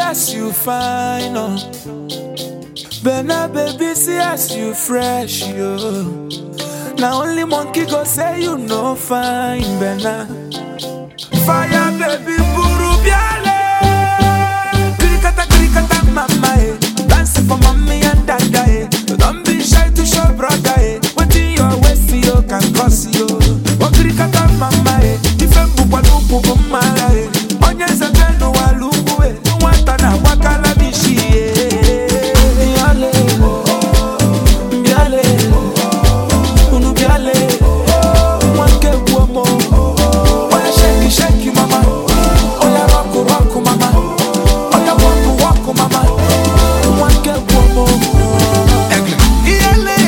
as you fine, oh. Bena baby, see as you fresh, yo. Now only monkey go say you no fine, Bena. Fire baby, buru biale. Krikata, mama, eh. Dancing for mommy and dada, eh. Don't be shy to show brother, eh. What in your waist, you can cross, yo. Oh, krikata, mama, eh. Ifembu kwa lupu, mama, eh. Onyeza beno wa lupu, eh. Watana wakala bishi, eh. Biale, biale, unu biale. Wanke buomo. Oya shake, mama. Oya rock, mama. Oya walk, mama. Wanke buomo. Yale.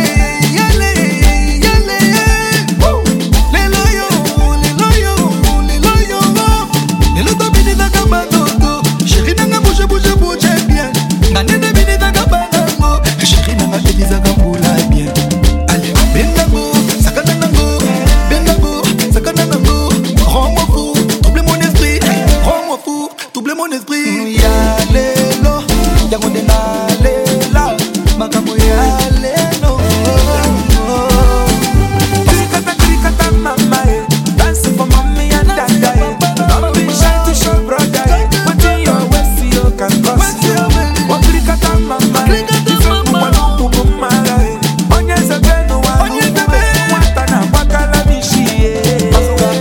Lelo yo. Lelo to bini da kabanoto. Chérie nanga bouge bien. Nane de bini da kabanango. Chérie nanga Elisa Gamboula bien. Allez, bendango, sakanango. Rends-moi fou, double mon esprit. Double mon esprit. Yale lo, yangonde na lela. Makambo yale no. Krikata, mama, eh. Dancing for mommy and dada, eh. Don't be shy to show brother, eh. What in your waist, you can cross, yo. Oh, krikata, mama, eh. Ifembu kwa lupu, mama, eh. Onyeza beno wa lupu, eh. Watana wakala bishi, eh.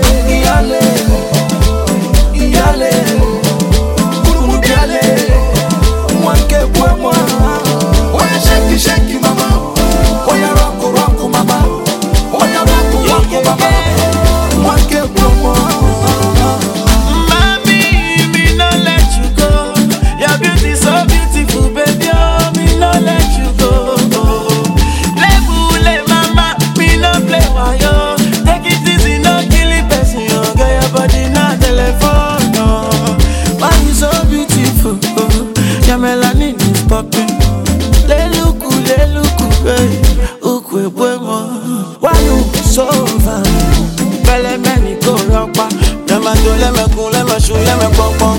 Yale, unu biale. Wanke buomo. Oya shake, mama. Oya rock, mama. Oya walk, mama. Wanke buomo. Mami, me no let you go. Your beauty so beautiful, baby. Oh, me no let you go. Lebule, mama, me no play wayo. Take it easy, no kill it, person. You get your body na telephone. No. Why you so beautiful? Your melanin is popping. Leluku, hey. Ukwe buemo. Why you so fine? Belle meni ko ropa. Lema do, lema kun, lema shoe, lema pop.